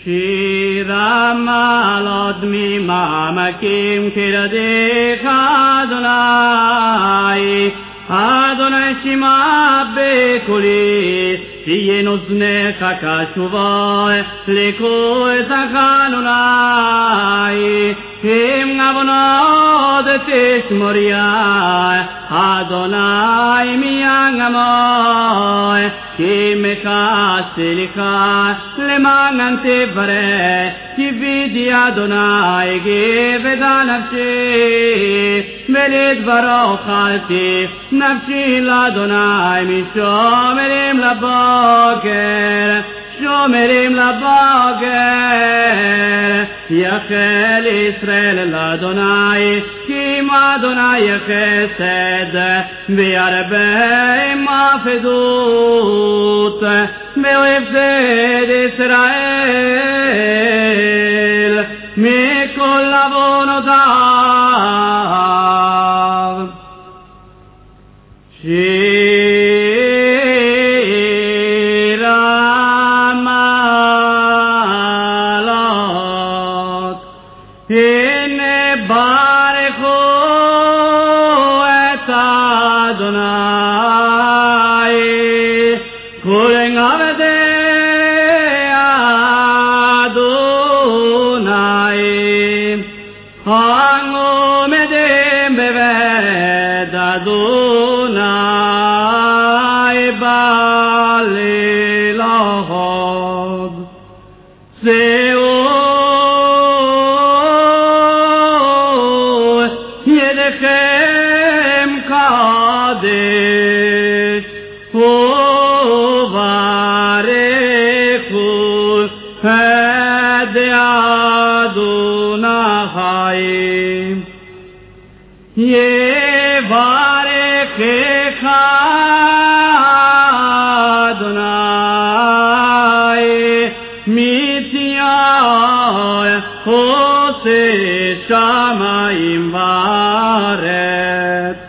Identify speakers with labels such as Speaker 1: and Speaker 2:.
Speaker 1: שירה מעלות ממעמקים קרדיך אדוני אדוני שמע בקולי תהיה אוזניך קשובה לקול תחנוני אם עוונות תשמוריה אדוני מיעמוי כי מקסי לך למען תברא כי בידי אדוני גבד נפשי ולדברו חלתי נפשי לאדוני משומרים לבוקר שומרים לבוקר יחל ישראל לאדוני כי עם אדוני חסד וירבה עם עפדות ויפקד ישראל מכל עוונותיו הנה ברכו את אדוני כולם עבדי אדוני העומדים בבית אדוני בלילות ידיכם קדש וברכו את אדוני יברכך אדוני מציון עושה שמים וארץ